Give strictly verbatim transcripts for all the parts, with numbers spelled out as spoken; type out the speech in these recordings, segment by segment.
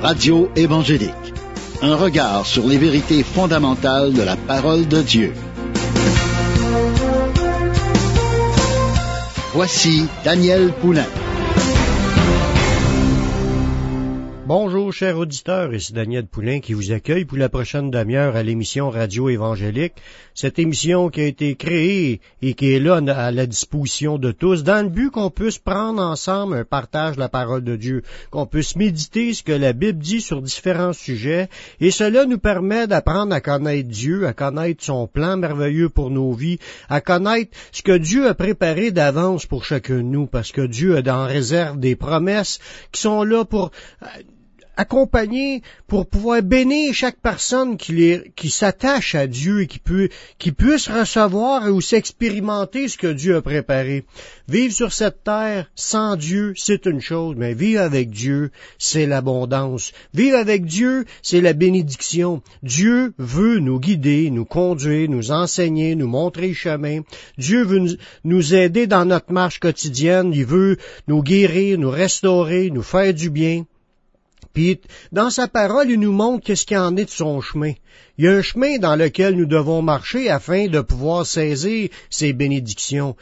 Radio évangélique. Un regard sur les vérités fondamentales de la parole de Dieu. Voici Daniel Poulain. Bonjour, chers auditeurs, ici Daniel Poulain qui vous accueille pour la prochaine demi-heure à l'émission Radio évangélique. Cette émission qui a été créée et qui est là à la disposition de tous, dans le but qu'on puisse prendre ensemble un partage de la parole de Dieu, qu'on puisse méditer ce que la Bible dit sur différents sujets, et cela nous permet d'apprendre à connaître Dieu, à connaître son plan merveilleux pour nos vies, à connaître ce que Dieu a préparé d'avance pour chacun de nous, parce que Dieu a en réserve des promesses qui sont là pour accompagner, pour pouvoir bénir chaque personne qui, les, qui s'attache à Dieu et qui peut, qui puisse recevoir et aussi expérimenter ce que Dieu a préparé. Vivre sur cette terre sans Dieu, c'est une chose, mais vivre avec Dieu, c'est l'abondance. Vivre avec Dieu, c'est la bénédiction. Dieu veut nous guider, nous conduire, nous enseigner, nous montrer le chemin. Dieu veut nous, nous aider dans notre marche quotidienne. Il veut nous guérir, nous restaurer, nous faire du bien. Puis, dans sa parole, il nous montre qu'est-ce qu'il en est de son chemin. Il y a un chemin dans lequel nous devons marcher afin de pouvoir saisir ces bénédictions.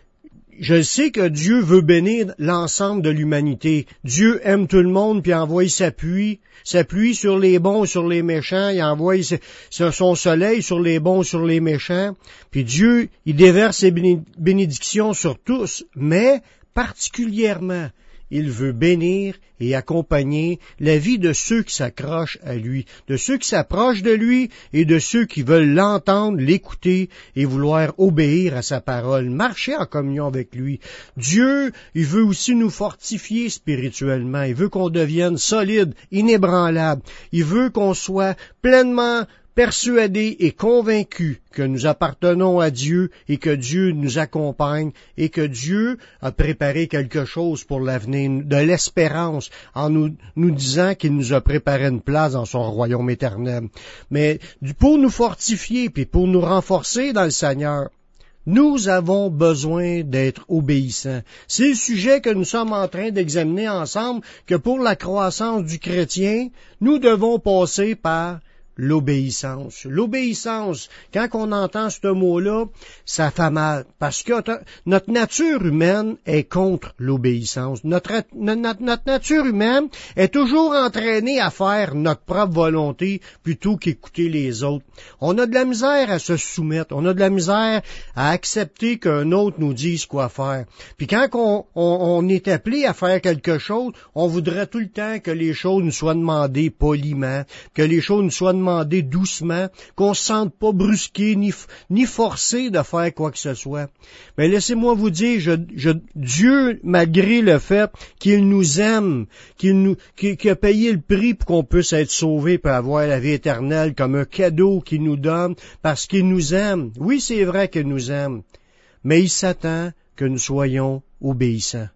Je sais que Dieu veut bénir l'ensemble de l'humanité. Dieu aime tout le monde, puis envoie sa pluie, sa pluie sur les bons et sur les méchants. Il envoie son soleil sur les bons et sur les méchants. Puis Dieu, il déverse ses bénédictions sur tous, mais particulièrement, il veut bénir et accompagner la vie de ceux qui s'accrochent à lui, de ceux qui s'approchent de lui et de ceux qui veulent l'entendre, l'écouter et vouloir obéir à sa parole, marcher en communion avec lui. Dieu, il veut aussi nous fortifier spirituellement. Il veut qu'on devienne solide, inébranlable. Il veut qu'on soit pleinement persuadés et convaincus que nous appartenons à Dieu et que Dieu nous accompagne et que Dieu a préparé quelque chose pour l'avenir, de l'espérance, en nous, nous disant qu'il nous a préparé une place dans son royaume éternel. Mais pour nous fortifier puis pour nous renforcer dans le Seigneur, nous avons besoin d'être obéissants. C'est le sujet que nous sommes en train d'examiner ensemble, que pour la croissance du chrétien, nous devons passer par l'obéissance. L'obéissance, quand on entend ce mot-là, ça fait mal, parce que notre nature humaine est contre l'obéissance. Notre, notre, notre nature humaine est toujours entraînée à faire notre propre volonté plutôt qu'écouter les autres. On a de la misère à se soumettre, on a de la misère à accepter qu'un autre nous dise quoi faire. Puis quand on, on, on est appelé à faire quelque chose, on voudrait tout le temps que les choses nous soient demandées poliment, que les choses nous soient demandées demander doucement, qu'on se sente pas brusqué ni, ni forcé de faire quoi que ce soit. Mais laissez-moi vous dire, je, je, Dieu, malgré le fait qu'il nous aime, qu'il nous, qu'il, qu'il a payé le prix pour qu'on puisse être sauvé pour avoir la vie éternelle comme un cadeau qu'il nous donne parce qu'il nous aime. Oui, c'est vrai qu'il nous aime, mais il s'attend que nous soyons obéissants.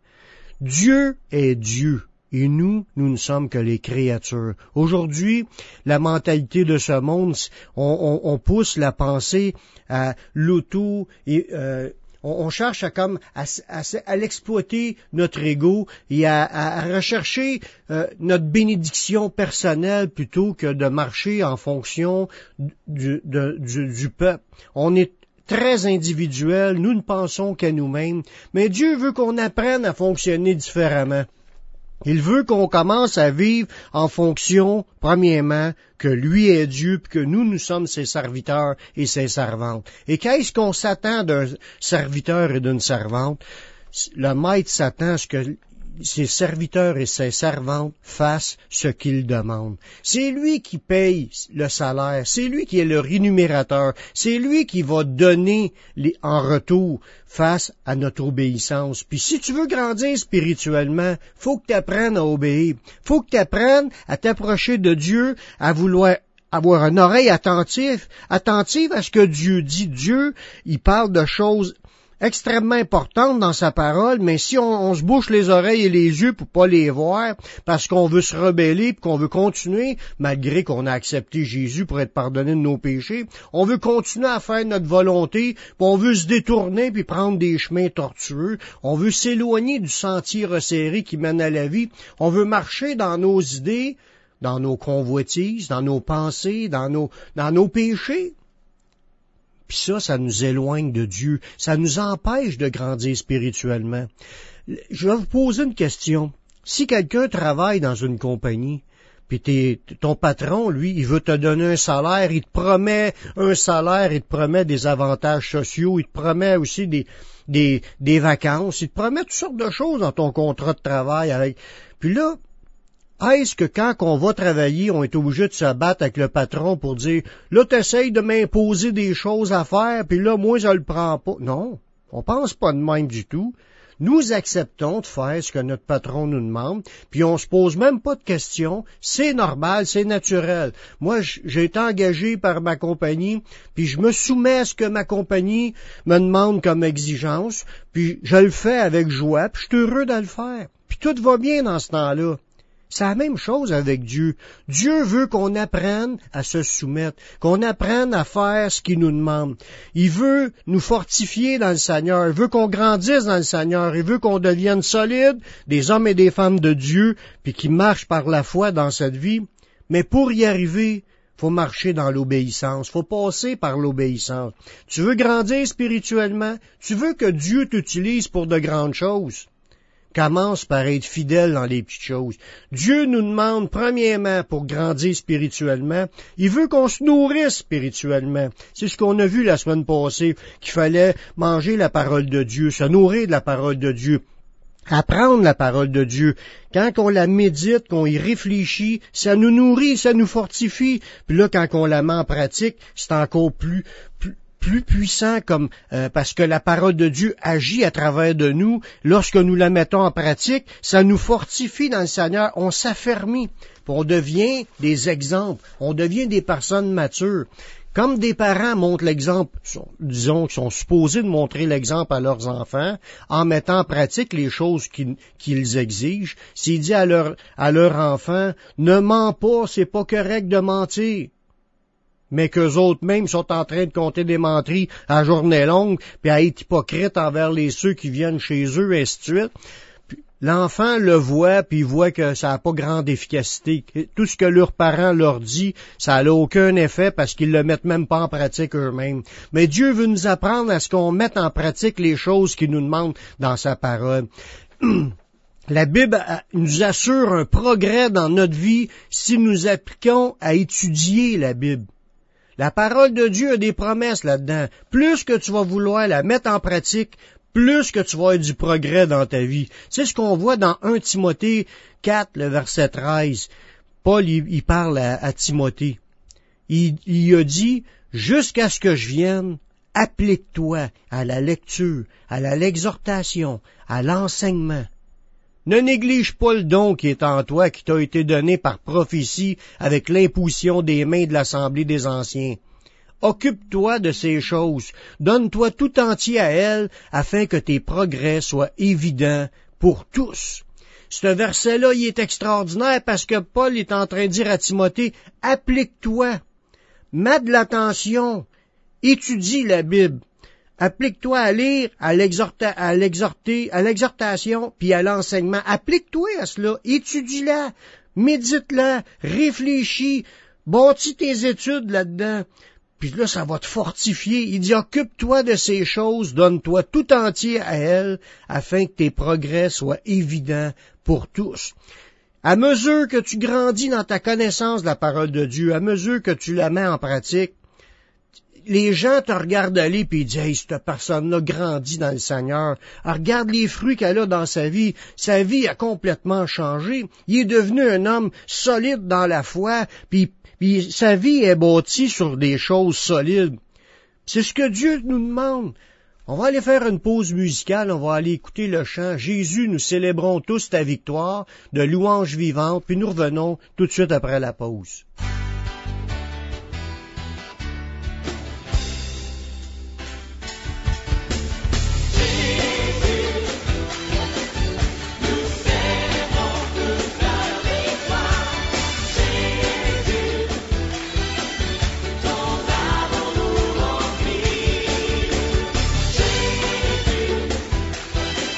Dieu est Dieu. Et nous, nous ne sommes que les créatures. Aujourd'hui, la mentalité de ce monde, on, on, on pousse la pensée à l'auto et euh, on, on cherche à comme à, à, à l'exploiter notre ego et à, à, à rechercher euh, notre bénédiction personnelle plutôt que de marcher en fonction du, de, du, du peuple. On est très individuel, nous ne pensons qu'à nous-mêmes, mais Dieu veut qu'on apprenne à fonctionner différemment. Il veut qu'on commence à vivre en fonction, premièrement, que lui est Dieu, puis que nous, nous sommes ses serviteurs et ses servantes. Et qu'est-ce qu'on s'attend d'un serviteur et d'une servante? Le maître s'attend à ce que ses serviteurs et ses servantes fassent ce qu'il demande. C'est lui qui paye le salaire, c'est lui qui est le rémunérateur, c'est lui qui va donner les, en retour face à notre obéissance. Puis si tu veux grandir spirituellement, faut que tu apprennes à obéir, faut que tu apprennes à t'approcher de Dieu, à vouloir avoir une oreille attentive, attentive à ce que Dieu dit. Dieu, il parle de choses extrêmement importante dans sa parole, mais si on, on se bouche les oreilles et les yeux pour pas les voir, parce qu'on veut se rebeller, puis qu'on veut continuer, malgré qu'on a accepté Jésus pour être pardonné de nos péchés, on veut continuer à faire notre volonté, puis on veut se détourner puis prendre des chemins tortueux, on veut s'éloigner du sentier resserré qui mène à la vie, on veut marcher dans nos idées, dans nos convoitises, dans nos pensées, dans nos, dans nos péchés. Puis ça, ça nous éloigne de Dieu. Ça nous empêche de grandir spirituellement. Je vais vous poser une question. Si quelqu'un travaille dans une compagnie, puis t'es, ton patron, lui, il veut te donner un salaire, il te promet un salaire, il te promet des avantages sociaux, il te promet aussi des, des, des vacances, il te promet toutes sortes de choses dans ton contrat de travail. Avec. Puis là, est-ce que quand on va travailler, on est obligé de se battre avec le patron pour dire « Là, t'essayes de m'imposer des choses à faire, puis là, moi, je le prends pas. » Non, on pense pas de même du tout. Nous acceptons de faire ce que notre patron nous demande, puis on se pose même pas de questions. C'est normal, c'est naturel. Moi, j'ai été engagé par ma compagnie, puis je me soumets à ce que ma compagnie me demande comme exigence, puis je le fais avec joie, puis je suis heureux de le faire. Puis tout va bien dans ce temps-là. C'est la même chose avec Dieu. Dieu veut qu'on apprenne à se soumettre, qu'on apprenne à faire ce qu'il nous demande. Il veut nous fortifier dans le Seigneur, il veut qu'on grandisse dans le Seigneur, il veut qu'on devienne solides, des hommes et des femmes de Dieu, puis qui marchent par la foi dans cette vie. Mais pour y arriver, faut marcher dans l'obéissance, faut passer par l'obéissance. Tu veux grandir spirituellement, tu veux que Dieu t'utilise pour de grandes choses. Commence par être fidèle dans les petites choses. Dieu nous demande, premièrement, pour grandir spirituellement, il veut qu'on se nourrisse spirituellement. C'est ce qu'on a vu la semaine passée, qu'il fallait manger la parole de Dieu, se nourrir de la parole de Dieu, apprendre la parole de Dieu. Quand on la médite, qu'on y réfléchit, ça nous nourrit, ça nous fortifie. Puis là, quand on la met en pratique, c'est encore plus... plus plus puissant comme euh, parce que la parole de Dieu agit à travers de nous. Lorsque nous la mettons en pratique, ça nous fortifie dans le Seigneur. On s'affermit, on devient des exemples, on devient des personnes matures. Comme des parents montrent l'exemple, disons qu'ils sont supposés de montrer l'exemple à leurs enfants, en mettant en pratique les choses qu'ils, qu'ils exigent. S'il dit à leur, à leur enfant, ne mens pas, c'est pas correct de mentir. Mais qu'eux autres même sont en train de compter des menteries à journée longue, puis à être hypocrites envers les ceux qui viennent chez eux, et ainsi de suite. Puis, l'enfant le voit, puis il voit que ça n'a pas grande efficacité. Tout ce que leurs parents leur dit, ça n'a aucun effet parce qu'ils le mettent même pas en pratique eux-mêmes. Mais Dieu veut nous apprendre à ce qu'on mette en pratique les choses qu'il nous demande dans sa parole. La Bible nous assure un progrès dans notre vie si nous appliquons à étudier la Bible. La parole de Dieu a des promesses là-dedans. Plus que tu vas vouloir la mettre en pratique, plus que tu vas avoir du progrès dans ta vie. C'est ce qu'on voit dans Premier Timothée quatre, le verset treize. Paul, il, il parle à, à Timothée. Il, il a dit, « Jusqu'à ce que je vienne, applique-toi à la lecture, à la, l'exhortation, à l'enseignement. » Ne néglige pas le don qui est en toi, qui t'a été donné par prophétie avec l'imposition des mains de l'Assemblée des Anciens. Occupe-toi de ces choses, donne-toi tout entier à elles, afin que tes progrès soient évidents pour tous. Ce verset-là, il est extraordinaire parce que Paul est en train de dire à Timothée, applique-toi, mets de l'attention, étudie la Bible. Applique-toi à lire, à, l'exhorta, à l'exhorter, à l'exhortation, puis à l'enseignement. Applique-toi à cela, étudie-la, médite-la, réfléchis, bâtis tes études là-dedans. Puis là, ça va te fortifier. Il dit, occupe-toi de ces choses, donne-toi tout entier à elles, afin que tes progrès soient évidents pour tous. À mesure que tu grandis dans ta connaissance de la parole de Dieu, à mesure que tu la mets en pratique, les gens te regardent aller puis ils disent « Hey, cette personne-là grandit dans le Seigneur. Elle regarde les fruits qu'elle a dans sa vie. Sa vie a complètement changé. Il est devenu un homme solide dans la foi, puis, puis sa vie est bâtie sur des choses solides. » C'est ce que Dieu nous demande. On va aller faire une pause musicale, on va aller écouter le chant « Jésus, nous célébrons tous ta victoire » de Louange vivante, puis nous revenons tout de suite après la pause.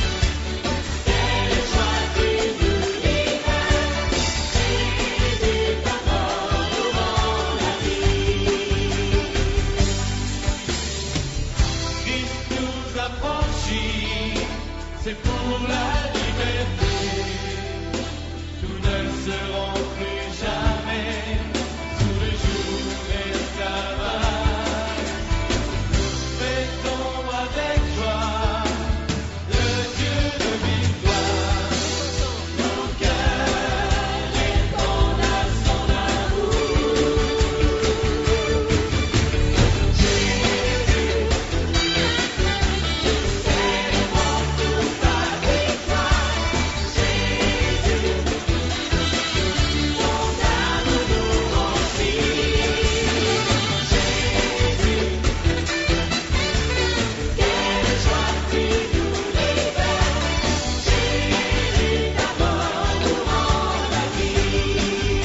Jésus, c'est pour la liberté. Nous ne serons plus jamais sous le joug de l'esclavage. Fêtons avec joie le Dieu de victoire. Nos cœurs répondent à son amour. Jésus, célébrons tous ta victoire. Jésus, ton amour nous remplit. Jésus, quelle joie tu nous libères. Jésus, ta mort nous rend la vie.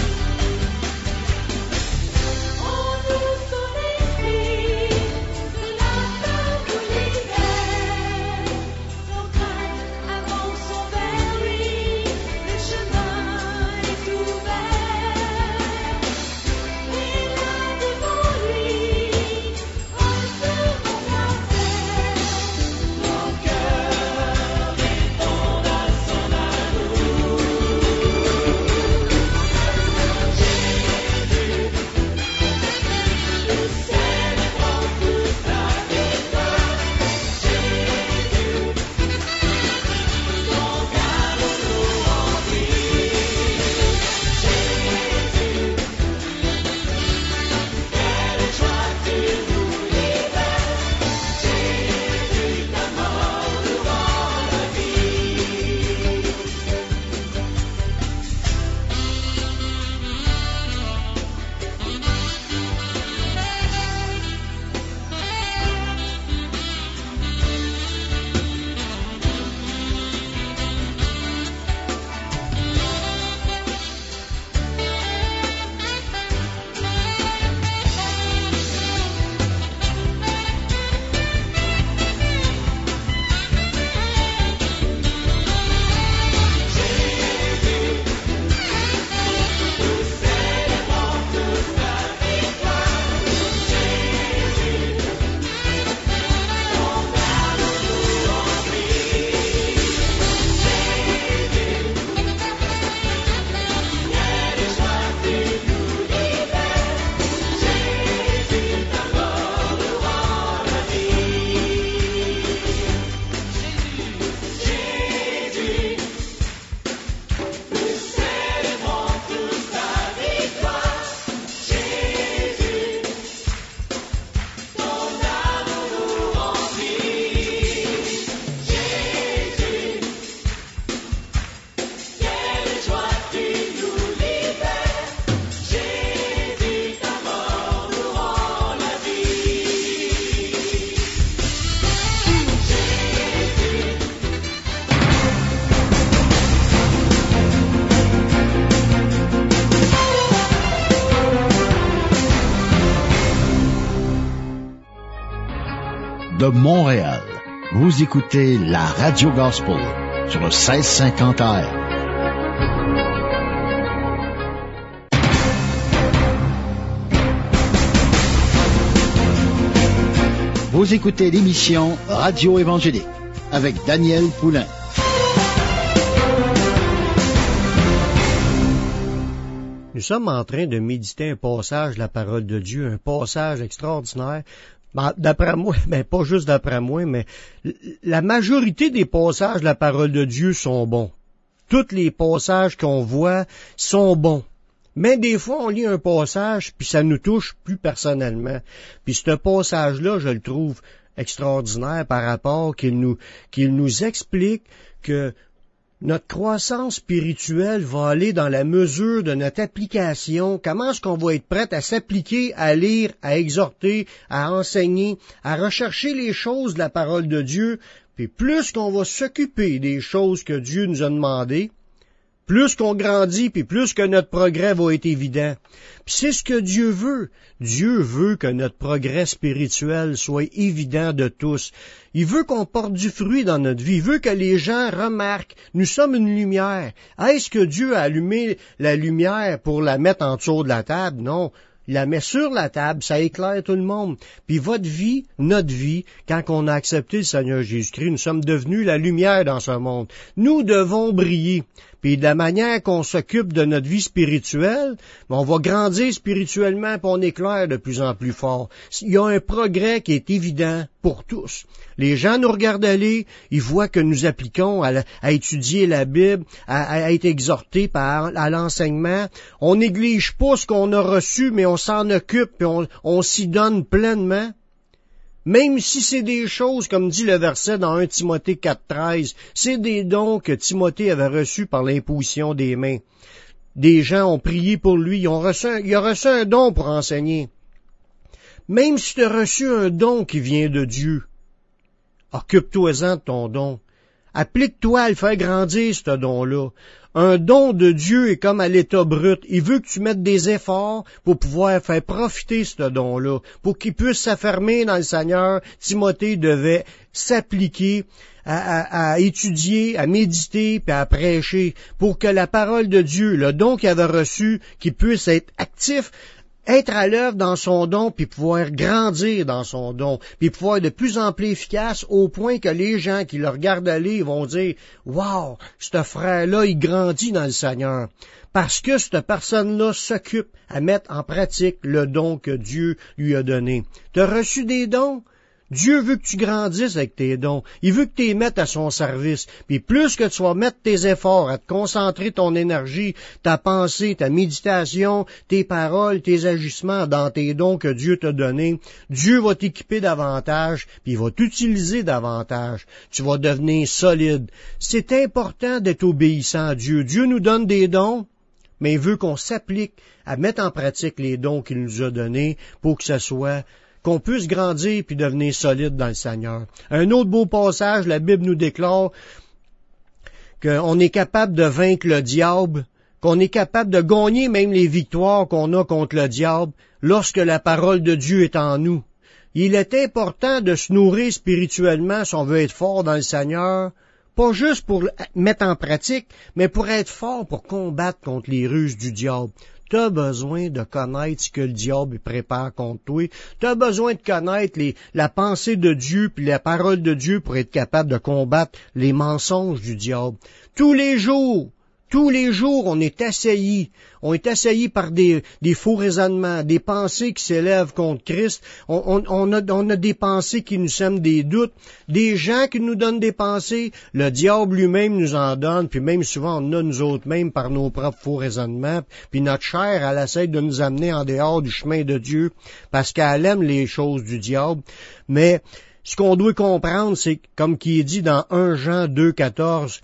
En nous son esprit, de la peur nous libère. Nos craintes avançons vers lui, le chemin est ouvert. Et là devant lui, un seul monde à faire. Nos cœurs répondent à son amour. Jésus, nous célébrons tous ta victoire. Jésus, ton amour nous remplit. Jésus, quelle joie tu nous libères. Jésus, ta mort nous rend la vie. Nous célébrons tous ta victoire. Jésus, ton amour nous remplit. Jésus, quelle joie tu nous libères. Jésus, ta mort nous rend la vie. Jésus, nous célébrons tous ta victoire. Jésus, ton amour nous remplit. Jésus, quelle joie tu nous libères. Jésus, ta mort nous rend la vie. De Montréal, vous écoutez la Radio Gospel sur le seize cinquante A M. Vous écoutez l'émission Radio Évangélique avec Daniel Poulain. Nous sommes en train de méditer un passage de la parole de Dieu, un passage extraordinaire. Ben, d'après moi, ben pas juste d'après moi, mais la majorité des passages de la parole de Dieu sont bons. Tous les passages qu'on voit sont bons. Mais des fois, on lit un passage, puis ça nous touche plus personnellement. Puis ce passage-là, je le trouve extraordinaire par rapport qu'il nous, qu'il nous explique que notre croissance spirituelle va aller dans la mesure de notre application. Comment est-ce qu'on va être prêt à s'appliquer, à lire, à exhorter, à enseigner, à rechercher les choses de la parole de Dieu. Puis plus qu'on va s'occuper des choses que Dieu nous a demandées, plus qu'on grandit, puis plus que notre progrès va être évident. Puis c'est ce que Dieu veut. Dieu veut que notre progrès spirituel soit évident de tous. Il veut qu'on porte du fruit dans notre vie. Il veut que les gens remarquent, nous sommes une lumière. Est-ce que Dieu a allumé la lumière pour la mettre en dessous de la table? Non. il la met sur la table, ça éclaire tout le monde. Puis votre vie, notre vie, quand on a accepté le Seigneur Jésus-Christ, nous sommes devenus la lumière dans ce monde. Nous devons briller. Puis de la manière qu'on s'occupe de notre vie spirituelle, on va grandir spirituellement, puis on éclaire de plus en plus fort. Il y a un progrès qui est évident pour tous. Les gens nous regardent aller, ils voient que nous appliquons à, à étudier la Bible, à, à être exhortés par à l'enseignement. On néglige pas ce qu'on a reçu, mais on s'en occupe, puis on, on s'y donne pleinement. Même si c'est des choses, comme dit le verset dans un Timothée quatre treize, c'est des dons que Timothée avait reçus par l'imposition des mains. Des gens ont prié pour lui, ils ont reçu un, il a reçu un don pour enseigner. Même si tu as reçu un don qui vient de Dieu, occupe-toi-en de ton don. Applique-toi à le faire grandir, ce don-là. Un don de Dieu est comme à l'état brut. Il veut que tu mettes des efforts pour pouvoir faire profiter ce don-là, pour qu'il puisse s'affermer dans le Seigneur. Timothée devait s'appliquer à, à, à étudier, à méditer, puis à prêcher, pour que la parole de Dieu, le don qu'il avait reçu, qu'il puisse être actif, être à l'œuvre dans son don, puis pouvoir grandir dans son don, puis pouvoir être de plus en plus efficace au point que les gens qui le regardent aller vont dire « Wow, ce frère-là, il grandit dans le Seigneur. » Parce que cette personne-là s'occupe à mettre en pratique le don que Dieu lui a donné. Tu as reçu des dons? Dieu veut que tu grandisses avec tes dons. Il veut que tu les mettes à son service. Puis plus que tu vas mettre tes efforts à te concentrer ton énergie, ta pensée, ta méditation, tes paroles, tes agissements dans tes dons que Dieu t'a donnés, Dieu va t'équiper davantage, puis il va t'utiliser davantage. Tu vas devenir solide. C'est important d'être obéissant à Dieu. Dieu nous donne des dons, mais il veut qu'on s'applique à mettre en pratique les dons qu'il nous a donnés pour que ce soit qu'on puisse grandir puis devenir solide dans le Seigneur. Un autre beau passage, la Bible nous déclare qu'on est capable de vaincre le diable, qu'on est capable de gagner même les victoires qu'on a contre le diable lorsque la parole de Dieu est en nous. Il est important de se nourrir spirituellement si on veut être fort dans le Seigneur, pas juste pour mettre en pratique, mais pour être fort pour combattre contre les ruses du diable. Tu as besoin de connaître ce que le diable prépare contre toi. Tu as besoin de connaître les, la pensée de Dieu puis la parole de Dieu pour être capable de combattre les mensonges du diable. Tous les jours, tous les jours, on est assailli. On est assailli par des, des faux raisonnements, des pensées qui s'élèvent contre Christ. On, on, on, a, on a des pensées qui nous sèment des doutes, des gens qui nous donnent des pensées. Le diable lui-même nous en donne, puis même souvent on a nous autres mêmes par nos propres faux raisonnements. Puis notre chair, elle essaie de nous amener en dehors du chemin de Dieu parce qu'elle aime les choses du diable. Mais ce qu'on doit comprendre, c'est comme qui est dit dans un Jean deux quatorze,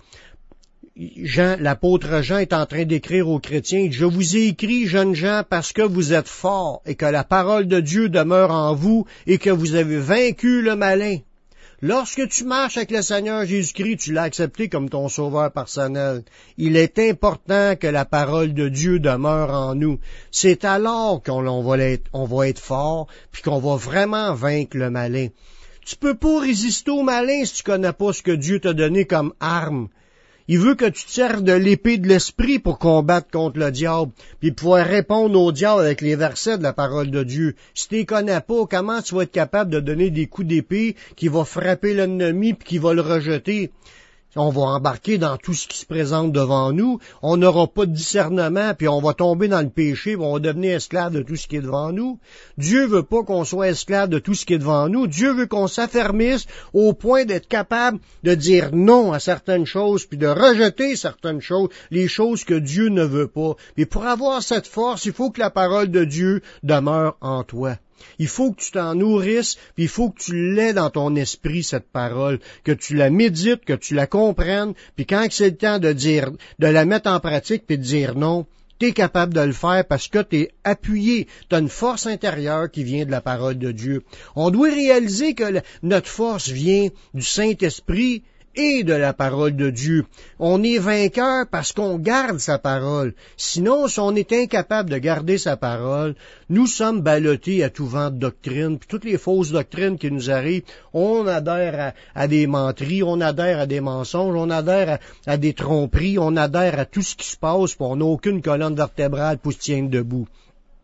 Jean, l'apôtre Jean est en train d'écrire aux chrétiens, « Je vous ai écrit, jeunes gens, parce que vous êtes forts et que la parole de Dieu demeure en vous et que vous avez vaincu le malin. » Lorsque tu marches avec le Seigneur Jésus-Christ, tu l'as accepté comme ton sauveur personnel. Il est important que la parole de Dieu demeure en nous. C'est alors qu'on va être, on va être fort puis qu'on va vraiment vaincre le malin. Tu peux pas résister au malin si tu connais pas ce que Dieu t'a donné comme arme. Il veut que tu te serves de l'épée de l'esprit pour combattre contre le diable, puis pouvoir répondre au diable avec les versets de la parole de Dieu. Si tu les connais pas, comment tu vas être capable de donner des coups d'épée qui vont frapper l'ennemi puis qui va le rejeter? On va embarquer dans tout ce qui se présente devant nous, on n'aura pas de discernement, puis on va tomber dans le péché, puis on va devenir esclave de tout ce qui est devant nous. Dieu veut pas qu'on soit esclave de tout ce qui est devant nous. Dieu veut qu'on s'affermisse au point d'être capable de dire non à certaines choses, puis de rejeter certaines choses, les choses que Dieu ne veut pas. Mais pour avoir cette force, il faut que la parole de Dieu demeure en toi. Il faut que tu t'en nourrisses, puis il faut que tu l'aies dans ton esprit, cette parole, que tu la médites, que tu la comprennes, puis quand c'est le temps de dire, de la mettre en pratique, puis de dire non, tu es capable de le faire parce que tu es appuyé, tu as une force intérieure qui vient de la parole de Dieu. On doit réaliser que le, notre force vient du Saint-Esprit et de la parole de Dieu. On est vainqueur parce qu'on garde sa parole. Sinon, si on est incapable de garder sa parole, nous sommes ballottés à tout vent de doctrine, puis toutes les fausses doctrines qui nous arrivent, on adhère à, à des menteries, on adhère à des mensonges, on adhère à, à des tromperies, on adhère à tout ce qui se passe, puis on n'a aucune colonne vertébrale pour se tenir debout.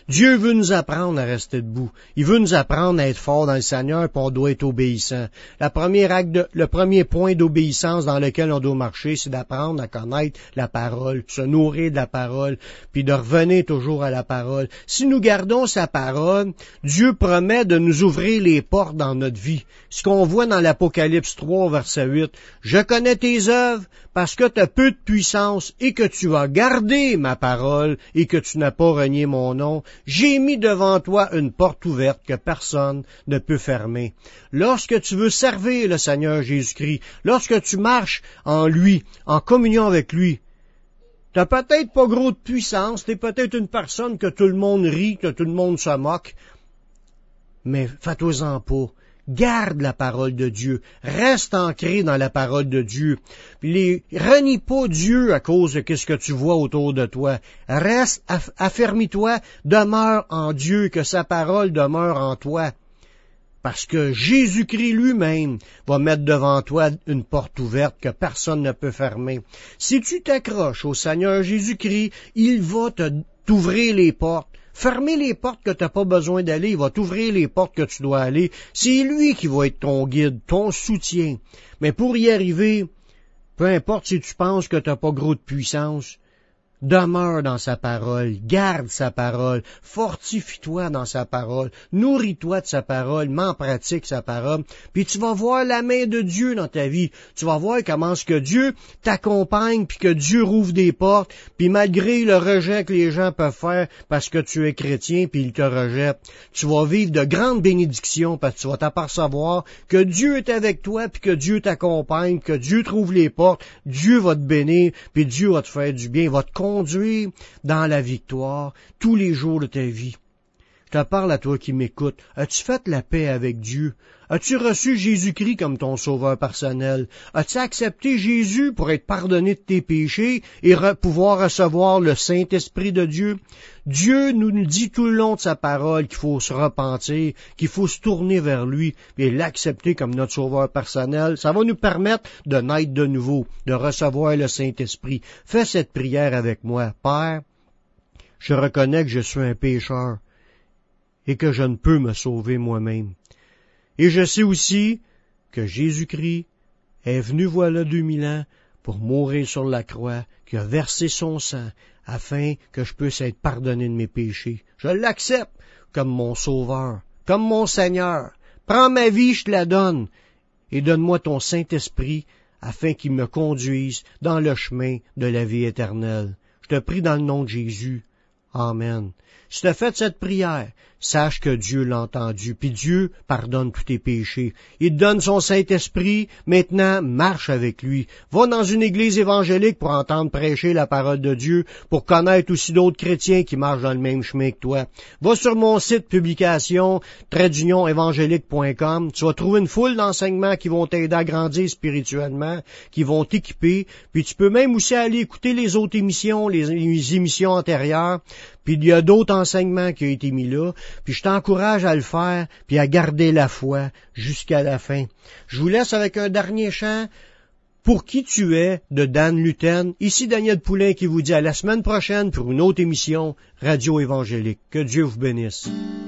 Dieu veut nous apprendre à rester debout. Il veut nous apprendre à être fort dans le Seigneur, puis on doit être obéissant. La première acte de, le premier point d'obéissance dans lequel on doit marcher, c'est d'apprendre à connaître la parole, se nourrir de la parole, puis de revenir toujours à la parole. Si nous gardons sa parole, Dieu promet de nous ouvrir les portes dans notre vie. Ce qu'on voit dans l'Apocalypse trois, verset huit, « Je connais tes œuvres, parce que tu as peu de puissance et que tu as gardé ma parole et que tu n'as pas renié mon nom, j'ai mis devant toi une porte ouverte que personne ne peut fermer. » Lorsque tu veux servir le Seigneur Jésus-Christ, lorsque tu marches en lui, en communion avec lui, t'as peut-être pas gros de puissance, t'es peut-être une personne que tout le monde rit, que tout le monde se moque, mais fais-toi-en pas. Garde la parole de Dieu. Reste ancré dans la parole de Dieu. Les, renie pas Dieu à cause de ce que tu vois autour de toi. Reste, aff, affermis-toi, demeure en Dieu, que sa parole demeure en toi. Parce que Jésus-Christ lui-même va mettre devant toi une porte ouverte que personne ne peut fermer. Si tu t'accroches au Seigneur Jésus-Christ, il va te, t'ouvrir les portes. Fermer les portes que tu n'as pas besoin d'aller, il va t'ouvrir les portes que tu dois aller. C'est lui qui va être ton guide, ton soutien. Mais pour y arriver, peu importe si tu penses que tu n'as pas gros de puissance, demeure dans sa parole, garde sa parole, fortifie-toi dans sa parole, nourris-toi de sa parole, mets en pratique sa parole, puis tu vas voir la main de Dieu dans ta vie. Tu vas voir comment est-ce que Dieu t'accompagne, puis que Dieu rouvre des portes, puis malgré le rejet que les gens peuvent faire parce que tu es chrétien, puis ils te rejettent, tu vas vivre de grandes bénédictions parce que tu vas t'apercevoir que Dieu est avec toi, puis que Dieu t'accompagne, que Dieu te rouvre les portes, Dieu va te bénir, puis Dieu va te faire du bien, il va te conduire dans la victoire tous les jours de ta vie. Je te parle à toi qui m'écoutes. As-tu fait la paix avec Dieu? As-tu reçu Jésus-Christ comme ton sauveur personnel? As-tu accepté Jésus pour être pardonné de tes péchés et re- pouvoir recevoir le Saint-Esprit de Dieu? Dieu nous dit tout le long de sa parole qu'il faut se repentir, qu'il faut se tourner vers lui et l'accepter comme notre sauveur personnel. Ça va nous permettre de naître de nouveau, de recevoir le Saint-Esprit. Fais cette prière avec moi. Père, je reconnais que je suis un pécheur et que je ne peux me sauver moi-même. Et je sais aussi que Jésus-Christ est venu voilà deux mille ans pour mourir sur la croix, qui a versé son sang afin que je puisse être pardonné de mes péchés. Je l'accepte comme mon sauveur, comme mon Seigneur. Prends ma vie, je te la donne, et donne-moi ton Saint-Esprit afin qu'il me conduise dans le chemin de la vie éternelle. Je te prie dans le nom de Jésus. Amen. Si tu as fait cette prière, sache que Dieu l'a entendu, puis Dieu pardonne tous tes péchés. Il te donne son Saint-Esprit, maintenant marche avec lui. Va dans une église évangélique pour entendre prêcher la parole de Dieu, pour connaître aussi d'autres chrétiens qui marchent dans le même chemin que toi. Va sur mon site publication trait d'union évangélique point com, tu vas trouver une foule d'enseignements qui vont t'aider à grandir spirituellement, qui vont t'équiper, puis tu peux même aussi aller écouter les autres émissions, les, les émissions antérieures, puis il y a d'autres enseignements qui ont été mis là, puis je t'encourage à le faire, puis à garder la foi jusqu'à la fin. Je vous laisse avec un dernier chant, Pour qui tu es, de Dan Luten. Ici Daniel Poulain qui vous dit à la semaine prochaine pour une autre émission Radio Évangélique. Que Dieu vous bénisse.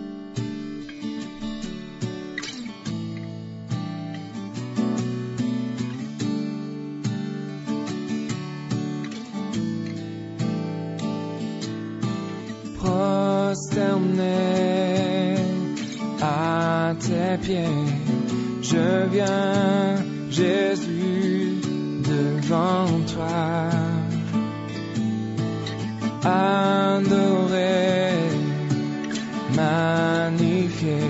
Prosterné à tes pieds, je viens, Jésus, devant toi, adorer, magnifier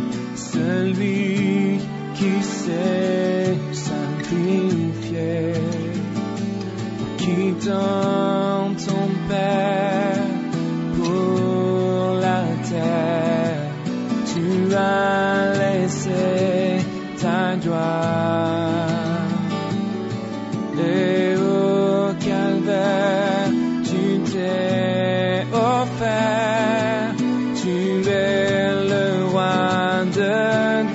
celui qui s'est sacrifié, qui donne ton Père. Tu as laissé ta gloire et au calvaire tu t'es offert. Tu es le roi de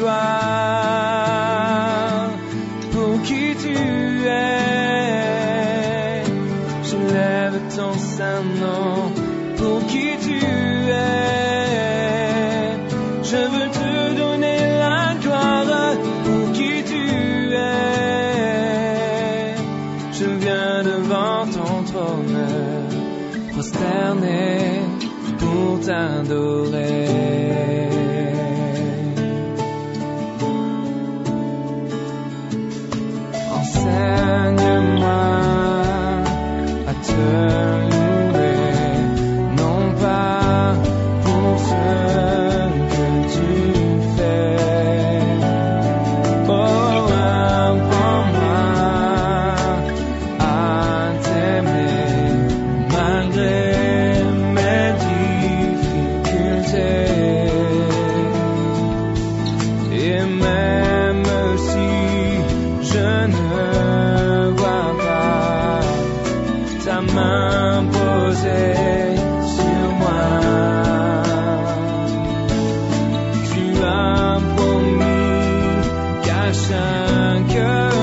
gloire. Pour qui tu es, je lève ton saint nom. Pour qui tu es, je viens devant ton trône, prosterné pour t'adorer. Enseigne-moi à te louer, non pas pour ce que tu fais. Oh, apprends-moi à t'aimer malgré mes difficultés. Et même si je ne vois pas ta main posée sur moi, tu as promis qu'à chaque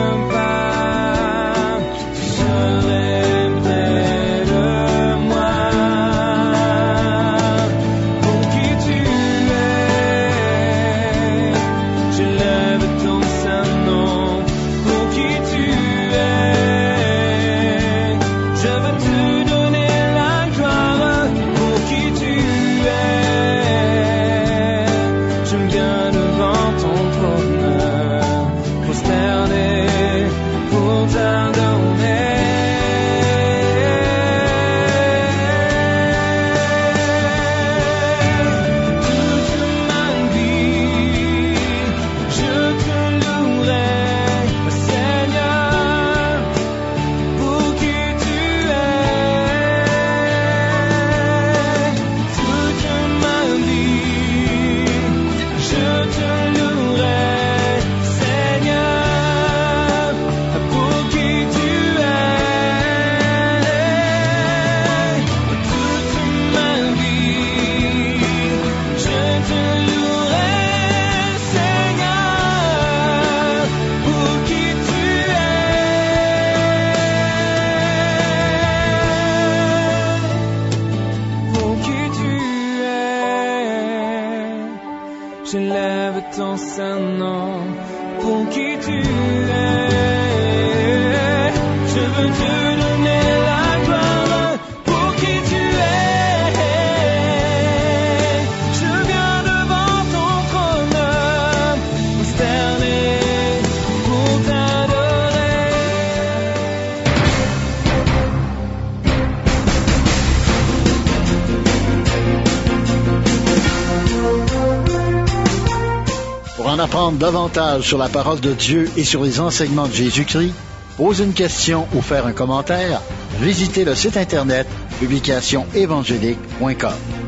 pas, tu serais près de moi. Pour qui tu es, je lève ton saint nom. Pour qui tu es, je veux te donner la gloire. Pour qui tu es, je viens devant ton trône, prosterné pour t'adorer. Toute ma vie, je te louerai, Seigneur, pour qui tu es. Toute ma vie, je te louerai, Seigneur, pour qui tu es. Toute ma vie, je te louerai, Seigneur, pour qui tu es. Pour qui tu es, je lève ton saint nom. Pour qui tu es, je veux te donner la gloire. Pour qui tu es, je viens devant ton trône, prosterné pour t'adorer. Pour en apprendre davantage sur la parole de Dieu et sur les enseignements de Jésus-Christ, poser une question ou faire un commentaire, visitez le site internet publication évangélique point com.